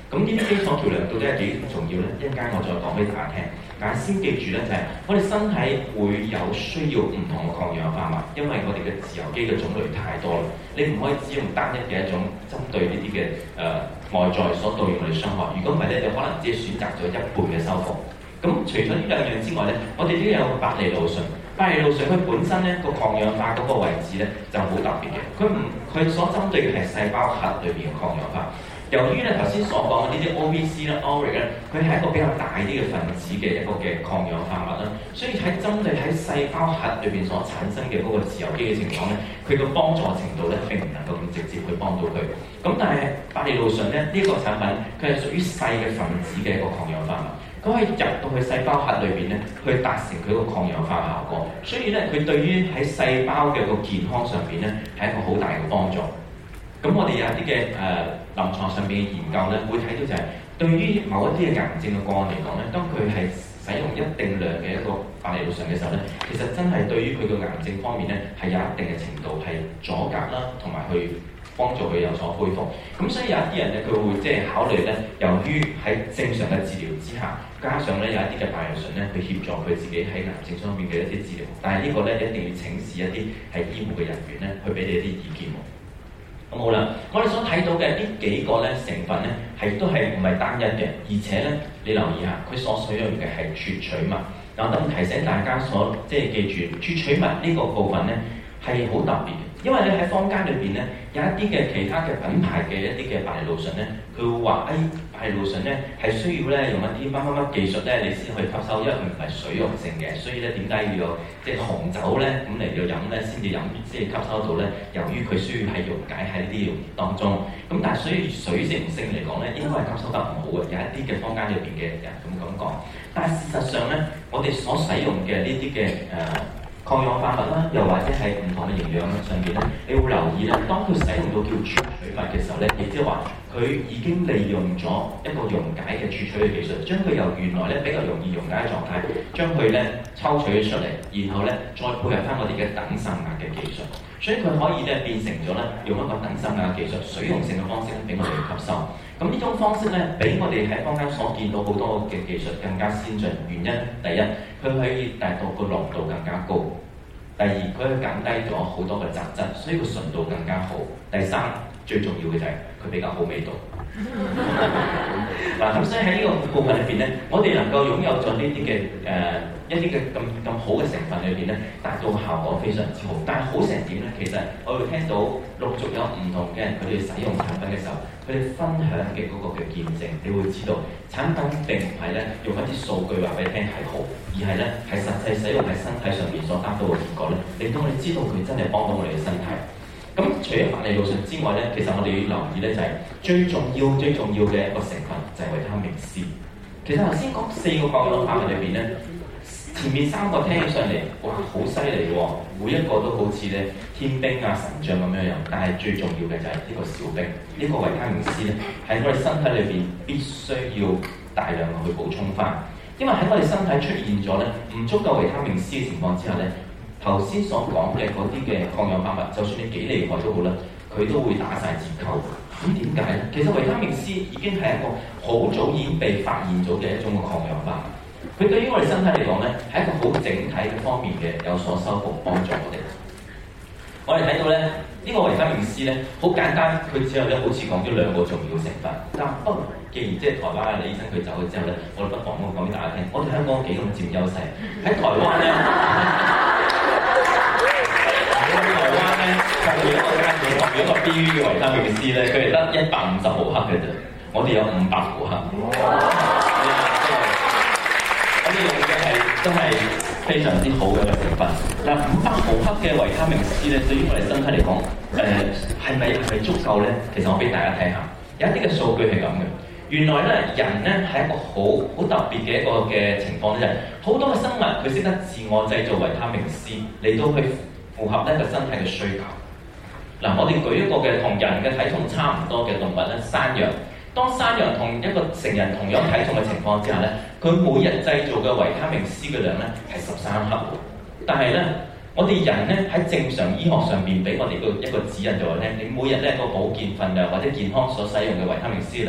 咁呢啲基礎橋梁到底係幾重要咧？一陣間我再講俾大家聽。但係先記住咧，就係、是、我哋身體會有需要唔同嘅抗氧化物，因為我哋嘅自由基嘅種類太多啦。你唔可以只用單一嘅一種針對呢啲嘅誒外在所對應我哋傷害。如果唔係咧，就可能只係選擇咗一半嘅修復。咁除咗呢兩樣之外咧，我哋都有百利路醇。百利路醇佢本身咧個抗氧化嗰個位置咧就好特別嘅。佢唔佢所針對嘅係細胞核裏邊嘅抗氧化。由於咧頭先所講嘅呢啲 O V C 啦、Auric 咧，佢係一個比較大啲嘅分子嘅一個嘅抗氧化物啦，所以喺針對喺細胞核裏邊所產生嘅嗰個自由基嘅情況咧，佢嘅幫助程度咧並唔能夠咁直接去幫到佢。咁但係百利路醇咧呢、這個產品，佢係屬於細嘅分子嘅一個抗氧化物，佢可以入到去細胞核裏邊咧，去達成佢個抗氧化效果。所以咧，佢對於喺細胞嘅個健康上邊咧係一個好大嘅幫助。咁我哋有一啲嘅誒臨床上邊嘅研究咧，會睇到就係對於某一啲嘅癌症嘅個案嚟講咧，當佢係使用一定量嘅一個百利路醇嘅時候咧，其實真係對於佢個癌症方面咧係有一定嘅程度係阻隔啦，同埋去幫助佢有所恢復。咁所以有一啲人咧，佢會即係考慮咧，由於喺正常嘅治療之下，加上咧有一啲嘅百利路醇咧去協助佢自己喺癌症上面嘅一啲治療，但係呢個咧一定要請示一啲係醫護嘅人員咧，去俾你一啲意見。咁好啦，我哋所睇到嘅呢幾個咧成分咧，係都係唔係單一嘅，而且咧你留意下，佢所使用嘅係萃取物。嗱，我等提醒大家所即係記住，萃取物呢個部分咧係好特別嘅，因為你喺坊間裏邊咧有一啲嘅其他嘅品牌嘅一啲嘅百利路醇咧，佢會話誒百利路醇咧係需要咧用一啲乜乜乜技術咧，你先去吸收，因為佢唔係水溶性嘅，所以咧點解要有即係紅酒咧咁嚟到飲咧先至飲先至吸收到咧？由於佢需要係溶解喺呢啲溶液當中，咁但係所以水溶性嚟講咧，應該係吸收得唔好嘅，有一啲嘅坊間裏邊嘅人咁咁講。但係事實上咧，我哋所使用嘅呢啲嘅誒抗氧化物啦，又或者係唔同嘅營養上邊咧，你會留意咧，當佢使用到叫萃取物嘅時候咧，亦即係話佢已經利用咗一個溶解嘅萃取嘅技術，將佢由原來咧比較容易溶解嘅狀態，將佢咧抽取咗出嚟，然後咧再配合翻我哋嘅等滲壓嘅技術，所以佢可以咧變成咗咧用一個等滲壓嘅技術、水溶性嘅方式咧俾我哋去吸收。咁呢種方式咧，比我哋喺坊間所見到好多嘅技術更加先進。原因第一，佢可以達到個濃度更加高；第二，佢可以減低咗好多嘅雜質，所以個純度更加好；第三，最重要嘅就係佢比較好味道。嗱，咁所以喺呢個部分裏邊咧，我哋能夠擁有咗呢啲嘅誒一啲嘅咁咁好嘅成分裏邊咧，達到效果非常之好。但係好成點咧？其實我會聽到陸續有唔同嘅人佢哋使用產品嘅時候，佢哋分享嘅嗰個嘅見證，你會知道產品並唔係咧用一啲數據話俾你聽係好，而係咧係實際使用喺身體上面所達到嘅結果咧，令到你知道佢真係幫到我哋嘅身體。咁除咗百利路醇之外咧，其實我哋要留意咧就係、是、最重要最重要嘅一個成分就係維他命 C。其實頭先講四個抗氧化物裏邊咧，前面三個聽起上嚟哇好犀利喎，每一個都好似咧天兵啊神將咁樣樣，但係最重要嘅就係呢個小兵，呢、這個維他命 C 咧喺我哋身體裏邊必須要大量去補充翻，因為喺我哋身體出現咗咧唔足夠維他命 C 嘅情況之下咧。頭先所講嘅嗰啲嘅抗氧化物，就算你幾厲害都好啦，佢都會打晒折扣。咁點解咧？其實維他命 C 已經係一個好早已經被發現咗嘅一種嘅抗氧化物。佢對於我哋身體嚟講咧，係一個好整體嘅方面嘅有所修復，幫助我哋。我哋睇到咧，呢、這個維他命 C 咧，好簡單，佢只有咧好似講咗兩個重要成分。但不過，既然即係台灣嘅李醫生佢走咗之後咧，我哋不妨我講俾大家聽，我哋香港幾咁佔優勢喺台灣咧。台灣咧，同一個間同一個 B V 嘅維他命 C 咧，佢哋得一百五十毫克嘅啫，我哋有五百毫克。我哋用嘅係真係非常之好嘅一個成分。但五百毫克嘅維他命 C 咧，對於我哋身體嚟講，誒係咪係咪足夠咧？其實我俾大家睇下，有一啲嘅數據係咁嘅。原來咧，人咧係一個好好特別嘅一個嘅情況咧，就係、是、好多嘅生物佢識得自我製造維他命 C 嚟到去符合呢個身體嘅需求。嗱，我哋舉一個嘅同人嘅體重差唔多嘅動物咧，山羊。當山羊同一個成人同樣體重嘅情況之下咧，佢每日製造嘅維他命 C 嘅量咧係十三克。但係咧，我哋人咧喺正常醫學上邊俾我哋個一個指引就話咧，你每日咧個保健分量或者健康所使用嘅維他命 C 量咧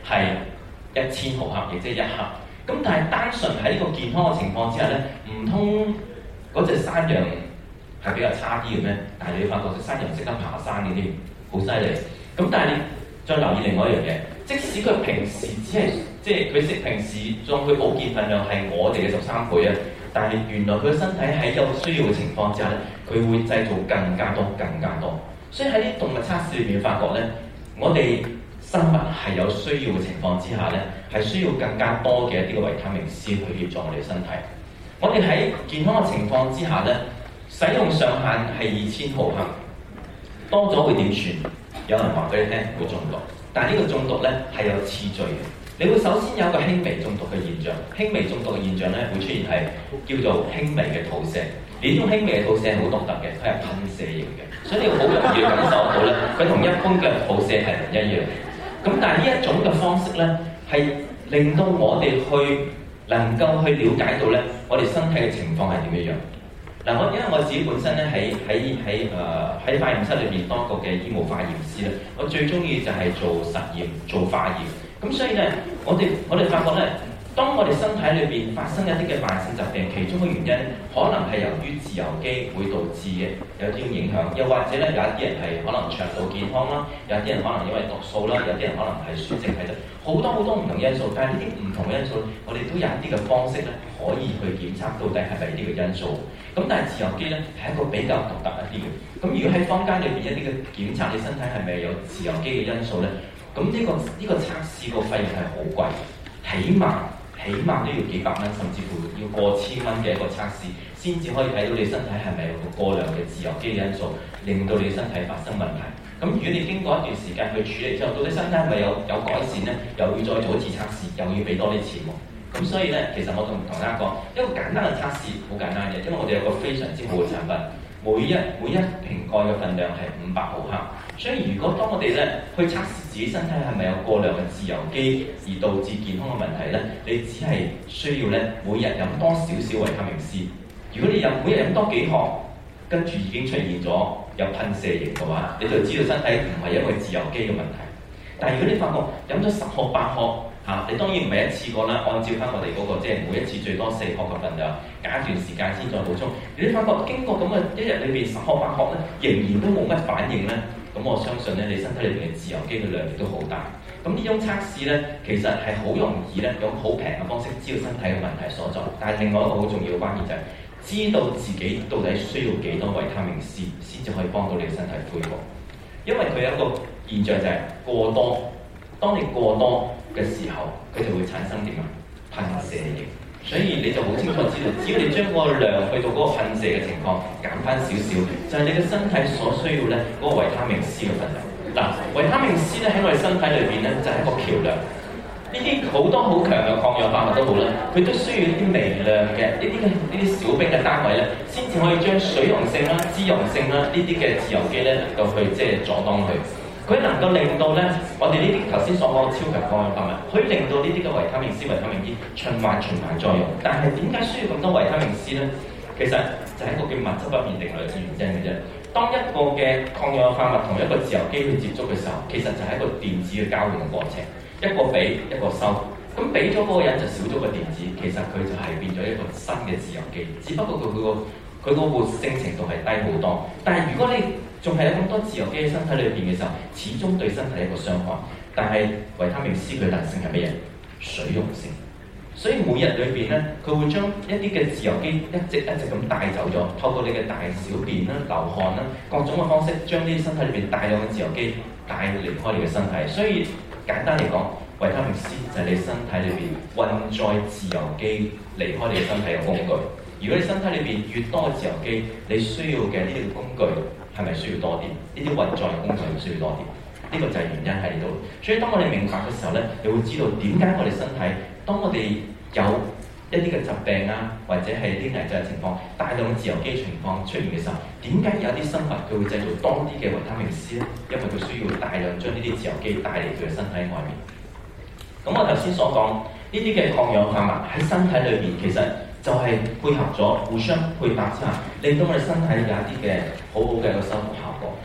係一千毫克，亦即係一克。咁但係單純喺呢個健康嘅情況之下咧，唔通嗰隻山羊係比較差啲嘅咩？但係你發覺隻山羊識得爬山嘅添，好犀利。咁但係你再留意另外一樣嘢，即使佢平時只係即係佢食平時當佢保健份量係我哋嘅十三倍啊，但係原來佢嘅身體喺有需要嘅情況之下咧，佢會製造更加多、更加多。所以喺啲動物測試裏面發覺咧，我哋生物係有需要嘅情況之下咧，係需要更加多嘅一啲嘅維他命 C 去協助我哋身體。我哋喺健康嘅情況之下咧，使用上限係二千毫克，多咗會點算？有人話俾你聽會中毒，但係呢個中毒咧係有次序嘅。你會首先有一個輕微中毒嘅現象，輕微中毒嘅現象咧會出現係叫做輕微嘅肚瀉。呢種輕微嘅肚瀉係好獨特嘅，佢係噴射型嘅，所以你好容易感受到咧，佢同一般嘅肚瀉係唔一樣嘅。咁但係呢一種嘅方式咧，係令到我哋去能夠去了解到咧，我哋身體嘅情況係點樣樣。嗱，我因為我自己本身咧喺喺喺誒喺化驗室裏邊當個嘅醫務化驗師咧，我最中意就係做實驗、做化驗。咁所以咧，我哋我哋發覺咧，當我哋身體裏邊發生一啲嘅慢性疾病，其中嘅原因可能係由於自由基會導致嘅有啲影響，又或者咧有一啲人係可能腸道健康啦，有啲人可能因為毒素啦，有啲人可能係酸性體質，好多好多唔同因素。但係呢啲唔同嘅因素，我哋都有一啲嘅方式咧，可以去檢測到底係咪呢個因素。咁但係自由基咧係一個比較獨特一啲嘅。咁如果喺坊間裏邊一啲嘅檢測你身體係咪有自由基嘅因素咧？咁呢、這個呢、這個測試個費用係好貴，起碼起碼都要幾百蚊，甚至乎要過千蚊嘅一個測試，先至可以睇到你身體係咪有個過量嘅自由基嘅因素，令到你身體發生問題。咁如果你經過一段時間去處理之後，到底身體係咪有有改善咧？又要再做一次測試，又要俾多啲錢喎。咁所以咧，其實我同同大家講，一個簡單嘅測試好簡單嘅，因為我哋有個非常之好嘅產品。每一每一瓶蓋嘅份量係五百毫克，所以如果當我哋咧去測試自己身體係咪有過量嘅自由基而導致健康嘅問題咧，你只係需要咧每日飲多少少維他命 C。如果你飲每日飲多幾項，跟住已經出現咗有噴射型嘅話，你就知道身體唔係因為自由基嘅問題。但係如果你發覺飲咗十殼八殼，嚇、啊！你當然唔係一次過啦，按照翻我哋嗰、那個即係每一次最多四殼嘅份量，隔一段時間先再補充。如果你發覺經過咁嘅一日裏邊十殼八殼咧，仍然都冇乜反應咧，咁我相信咧你身體裏邊嘅自由基嘅量亦都好大。咁呢種測試咧，其實係好容易咧，用好平嘅方式知道身體嘅問題所在。但係另外一個好重要嘅關鍵就係、是、知道自己到底需要幾多維他命 C 先至可以幫到你嘅身體恢復。因為佢有一個現象就係過多。當你過多嘅時候，佢就會產生點啊？噴射型，所以你就好清楚知道，只要你將個量去到嗰個噴射嘅情況減翻少少，就係、是、你嘅身體所需要咧嗰、那個維他命 C 嘅份量。嗱，維他命 C 咧喺我哋身體裏邊咧就係、是、一個橋梁。呢啲好多好強嘅抗氧化物都好啦，佢都需要一啲微量嘅呢啲嘅呢啲小冰嘅單位咧，先至可以將水溶性啦、脂溶性啦呢啲嘅自由基咧能夠去即係阻擋佢。佢能夠令到咧，我哋呢啲頭先所講嘅超強抗氧化物，可以令到呢啲嘅維他命 C、維他命 E 循環循環作用。但係點解需要咁多維他命 C 咧？其實就係一個叫物質不變定律嘅原因嘅啫。當一個嘅抗氧化物同一個自由基去接觸嘅時候，其實就係一個電子嘅交換嘅過程，一個俾一個收。咁俾咗嗰個人就少咗個電子，其實佢就係變咗一個新嘅自由基，只不過佢佢個佢個活性程度係低好多。但係如果你仲係有咁多自由基喺身體裏邊嘅時候，始終對身體一個傷害。但係維他命 C 佢特性係乜嘢？水溶性。所以每日裏邊咧，佢會將一啲嘅自由基一直一直咁帶走咗，透過你嘅大小便啦、流汗啦各種嘅方式，將呢啲身體裏邊大量嘅自由基帶離開你嘅身體。所以簡單嚟講，維他命 C 就係你身體裏邊運載自由基離開你嘅身體嘅工具。如果你身體裏邊越多嘅自由基，你需要嘅呢啲工具係咪需要多啲？呢啲運載嘅工具需要多啲？呢、這個就係原因喺度。所以當我哋明白嘅時候咧，你會知道點解我哋身體，當我哋有一啲嘅疾病啊，或者係啲危疾嘅情況，大量嘅自由基情況出現嘅時候，點解有啲生物佢會製造多啲嘅維他命 C 咧？因為佢需要大量將呢啲自由基帶嚟佢嘅身體外面。咁我頭先所講呢啲嘅抗氧化物喺身體裏邊，其實就係配合咗互相配搭之下，令到我哋身體有一啲嘅好好嘅一個修復效果。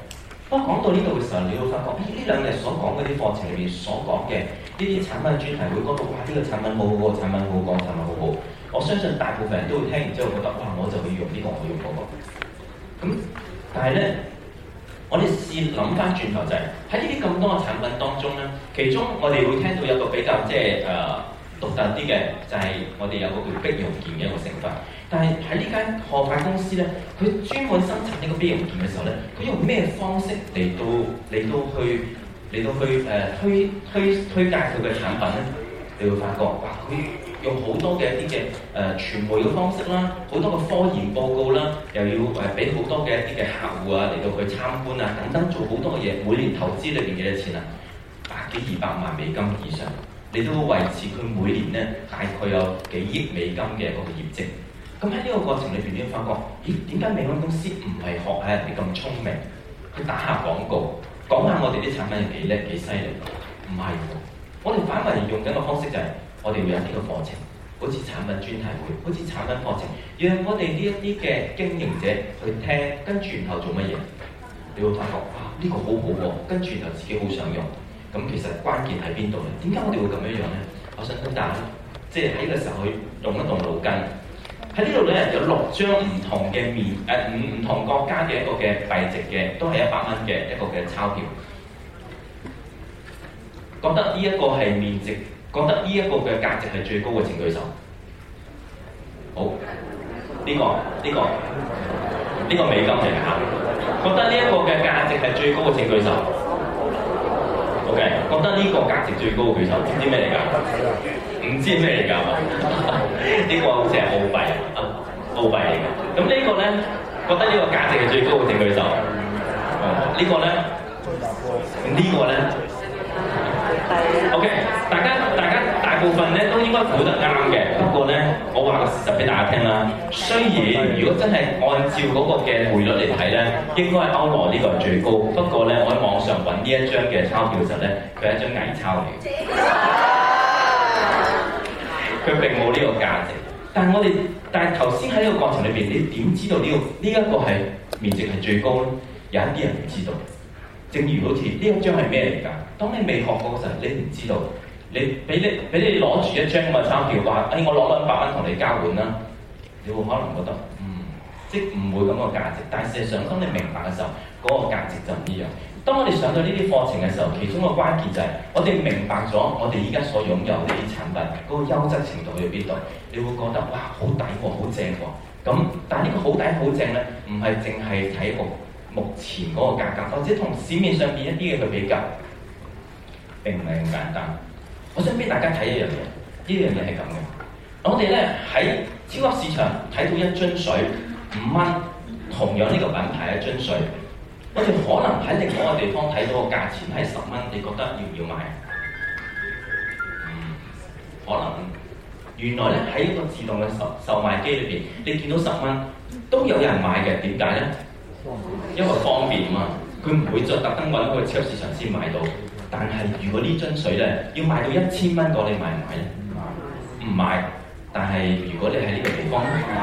不過講到呢度嘅時候，你會發覺，咦？呢兩日所講嗰啲課程裏邊所講嘅呢啲產品專題會講到，哇！呢、這個產品好好，個產品好，個產品好好。我相信大部分人都會聽完之後覺得，哇！我就會用呢、這個，我用嗰、那個。咁但係咧，我哋試諗翻轉頭就係喺呢啲咁多嘅產品當中咧，其中我哋會聽到有個比較即係誒獨特啲嘅，就係、是、我哋有個叫碧溶鍵嘅一個成分。但係喺呢間殼牌公司咧，佢專門生產呢個碧溶鍵嘅時候咧，佢用咩方式嚟到嚟到去嚟到去誒、呃、推推推介佢嘅產品咧？你會發覺，哇！佢用好多嘅一啲嘅誒傳媒嘅方式啦，好多嘅科研報告啦，又要誒俾好多嘅一啲嘅客戶啊嚟到去參觀啊等等，做好多嘅嘢。每年投資裏邊幾多錢啊？百幾二百萬美金以上，你都維持佢每年咧大概有幾億美金嘅嗰個業績。咁喺呢個過程裏邊，你會發覺，咦？點解美安公司唔係學下人哋咁聰明，去打下廣告，講下我哋啲產品係幾叻幾犀利？唔係喎，我哋反為用緊個方式就係、是，我哋會有呢個課程，好似產品專題會，好似產品課程，讓我哋呢一啲嘅經營者去聽，跟住然後做乜嘢？你會發覺，哇！呢、這個好好喎，跟住然後自己好想用。咁其實關鍵喺邊度咧？點解我哋會咁樣樣咧？我想跟大家，即係喺呢個時候去動一動腦筋。喺呢度咧有六張唔同嘅面誒唔唔同國家嘅一個嘅幣值嘅，都係一百蚊嘅一個嘅鈔票。覺得呢一個係面值，覺得呢一個嘅價值係最高嘅請舉手。好，呢、這個呢、這個呢、這個美金嚟嚇。覺得呢一個嘅價值係最高嘅請舉手。OK， 覺得呢個價值最高嘅舉手，知唔知咩嚟㗎？唔知咩嚟㗎？呢個好似係澳幣啊，澳幣嚟嘅。咁呢個咧，覺得呢個價值係最高嘅請舉手。哦，這個、呢個咧，咁呢個咧 ，OK， 大家大家大部分咧都應該估得啱嘅。不過咧，我話個事實俾大家聽啦。雖然如果真係按照嗰個嘅匯率嚟睇咧，應該係歐羅呢個係最高。不過咧，我喺網上揾呢一張嘅鈔票嘅時候咧，佢係一張偽鈔嚟嘅。佢並冇呢個價值，但係我哋，但係頭先喺呢個過程裏邊，你點知道呢、這個呢一、這個係面值係最高咧？有一啲人唔知道，正如好似呢一張係咩嚟㗎？當你未學過嗰陣，你唔知道，你俾你俾你攞住一張咁嘅鈔票，話誒、哎、我攞兩百蚊同你交換啦，你會可能覺得嗯，即係唔會咁個價值。但係事實上，當你明白嘅時候，嗰、那個價值就唔一樣。當我哋上到呢啲課程嘅時候，其中個關鍵就係我哋明白咗我哋而家所擁有呢啲產品嗰個優質程度去邊度，你會覺得哇好抵喎，好正喎。咁但係呢個好抵好正咧，唔係淨係睇個目前嗰個價格，或者同市面上邊一啲嘅去比較，並唔係咁簡單。我想俾大家睇一樣嘢，呢樣嘢係咁嘅。我哋咧喺超級市場睇到一樽水五蚊，同樣呢個品牌一樽水。我哋可能喺另外一個地方睇到個價錢係十蚊，你覺得要唔要買？嗯，可能。原來咧喺一個自動嘅售售賣機裏邊，你見到十蚊都有人買嘅，點解咧？因為方便嘛，佢唔會再特登揾個超市場先買到。但係如果呢樽水咧要賣到一千蚊個，你買唔買咧？唔買。但係如果你喺呢個地方，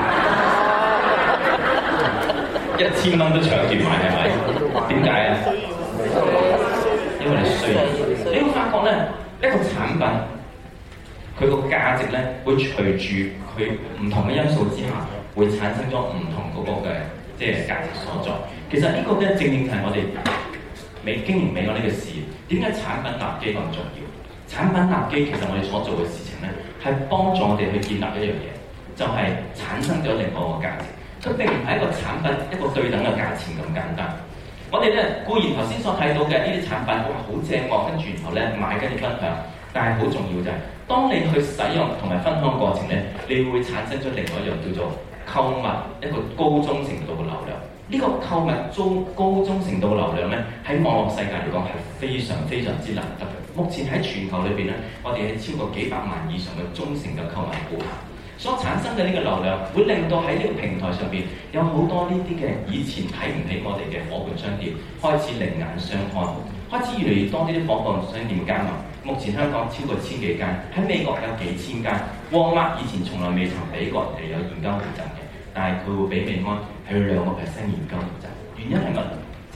一千蚊都搶住買係咪？點解啊？因為你需要。你會發覺咧，一個產品佢個價值咧會隨住佢唔同嘅因素之下，會產生咗唔同嗰個嘅即係價值所在。其實呢個咧正正係我哋美經營美安呢個事業。點解產品立基咁重要？產品立基其實我哋所做嘅事情咧，係幫助我哋去建立一樣嘢，就係、是、產生咗另外一個價值。佢並唔係一個產品一個對等嘅價錢咁簡單。我哋咧固然頭先所睇到嘅呢啲產品，哇好正喎，跟住然後咧買跟住分享，但係好重要就係、是，當你去使用同埋分享嘅過程咧，你會產生咗另外一樣叫做購物一個高中程度嘅流量。呢、這個購物中高中程度嘅流量咧，喺網絡世界嚟講係非常非常之難得嘅。目前喺全球裏邊咧，我哋係超過幾百萬以上嘅忠誠嘅購物顧客。所產生嘅呢個流量，會令到喺呢個平台上邊有好多呢啲嘅以前睇唔起我哋嘅夥伴商店，開始另眼相看，開始越嚟越多呢啲夥伴商店加盟。目前香港超過千幾間，喺美國有幾千間。沃爾瑪以前從來未曾俾過人哋有現金回贈嘅，但係佢會俾美安係兩個 percent 現金回贈。原因係乜？就係、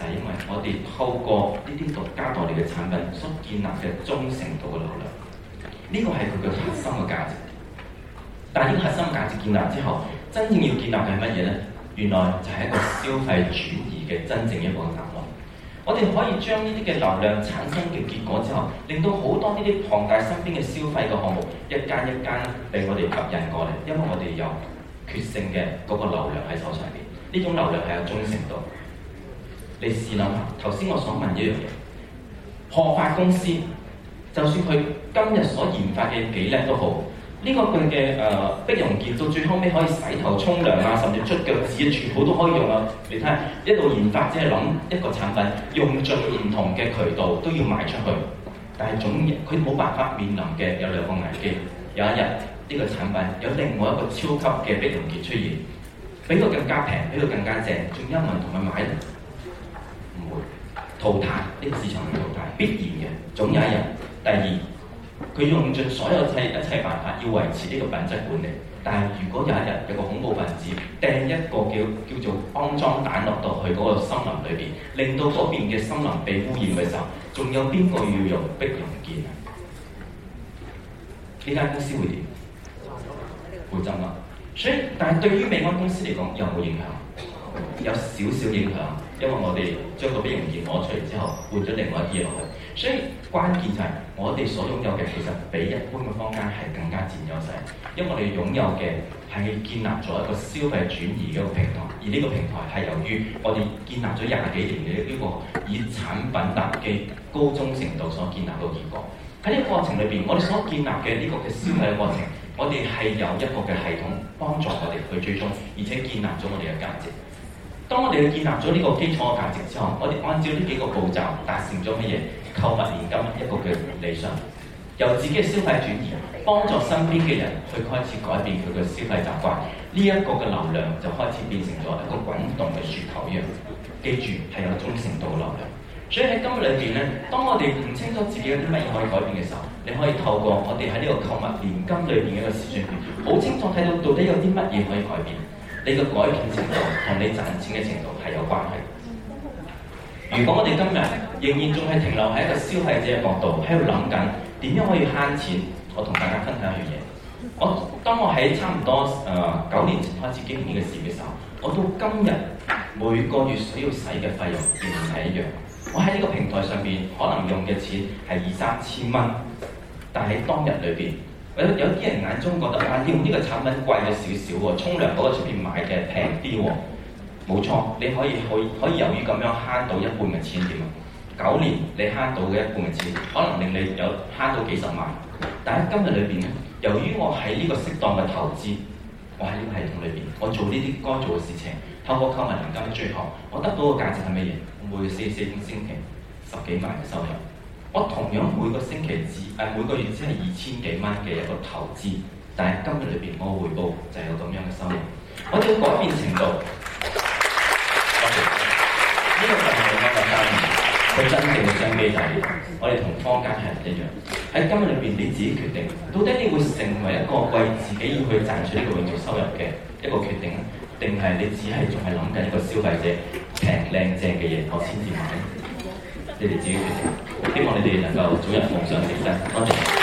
係因為我哋透過呢啲獨家代理嘅產品所建立嘅忠誠度嘅流量，呢個係佢嘅核心嘅價值。但係呢個核心價值建立之後，真正要建立嘅係乜嘢呢？原來就係一個消費轉移嘅真正一個答案。我哋可以將呢啲嘅流量產生嘅結果之後，令到好多呢啲龐大身邊嘅消費嘅項目一間一間被我哋吸引過嚟，因為我哋有決勝嘅嗰個流量喺手上邊。呢種流量係有忠誠度。你試諗下，頭先我所問一樣嘢，學發公司就算佢今日所研發嘅幾叻都好，呢、這個佢嘅誒碧蓉潔到最後尾可以洗頭沖涼啊，甚至捽腳趾，全部都可以用啊！你睇下，一路研發只係諗一個產品，用盡唔同嘅渠道都要賣出去，但係總佢冇辦法面臨嘅有兩個危機。有一日呢、這個產品有另外一個超級嘅碧蓉潔出現，比佢更加平，比佢更加正，仲有人同佢買咧？唔會淘汰，呢、這個市場會淘汰，必然嘅。總有一日。第二，佢用盡所有一切一切辦法要維持呢個品質管理。但係如果有一日有個恐怖分子掟一個叫叫做安裝彈落到去嗰個森林裏邊，令到嗰邊嘅森林被污染嘅時候，仲有邊個要用碧蓉潔啊？呢間公司會點？會浸啦。所以，但係對於美安公司嚟講，有冇影響？有少少影響，因為我哋將個碧蓉潔攞出嚟之後，換咗另外一啲嘢落去。所以關鍵就係我哋所擁有嘅其實比一般嘅坊間係更加佔優勢，因為我哋擁有嘅係建立咗一個消費轉移嘅一個平台，而呢個平台係由於我哋建立咗廿幾年嘅呢個以產品搭基高忠誠度所建立到結果。喺呢個過程裏邊，我哋所建立嘅呢個嘅消費嘅過程，我哋係有一個嘅系統幫助我哋去追蹤，而且建立咗我哋嘅價值。當我哋建立咗呢個基礎嘅價值之後，我哋按照呢幾個步驟達成咗乜嘢？購物年金一個嘅理想，由自己嘅消費轉移，幫助身邊嘅人去開始改變佢嘅消費習慣。呢、這、一個嘅流量就開始變成咗一個滾動嘅雪球一樣。記住係有忠誠度嘅流量。所以喺今日裏邊咧，當我哋唔清楚自己有啲乜嘢可以改變嘅時候，你可以透過我哋喺呢個購物年金裏邊嘅一個試算表，好清楚睇到到底有啲乜嘢可以改變。你嘅改變程度同你賺錢嘅程度係有關係。如果我哋今日仍然仲係停留喺一個消費者嘅角度，喺度諗緊點樣可以慳錢，我同大家分享一樣嘢。我當我喺差唔多誒九、呃、年前開始經營呢個事嘅時候，我到今日每個月需要使嘅費用仍然係一樣。我喺呢個平台上邊可能用嘅錢係二三千蚊，但喺當日裏邊，有有啲人眼中覺得啊，用呢個產品貴咗少少喎，沖涼嗰個出邊買嘅平啲喎。冇錯，你可以可以可以由於咁樣慳到一半嘅錢點啊？九年你慳到嘅一半嘅錢，可能令你有慳到幾十萬。但喺今日裏邊咧，由於我喺呢個適當嘅投資，我喺呢個系統裏邊，我做呢啲該做嘅事情，透過購物年金嘅最後，我得到嘅價值係乜嘢？每四四個星期十幾萬嘅收入。我同樣每個星期只誒、呃、每個月只係二千幾蚊嘅一個投資，但係今日裏邊我回報就係有咁樣嘅收入。我哋要改變程度。呢個就係我嘅生意，佢真正嘅商機就係我哋同坊間係唔一樣。喺今日裏邊，你自己決定，到底你會成為一個為自己要去賺取呢個永續收入嘅一個決定，定係你只係仲係諗緊一個消費者平靚正嘅嘢，我先至買？你哋自己決定。希望你哋能夠早日夢想成真。多謝。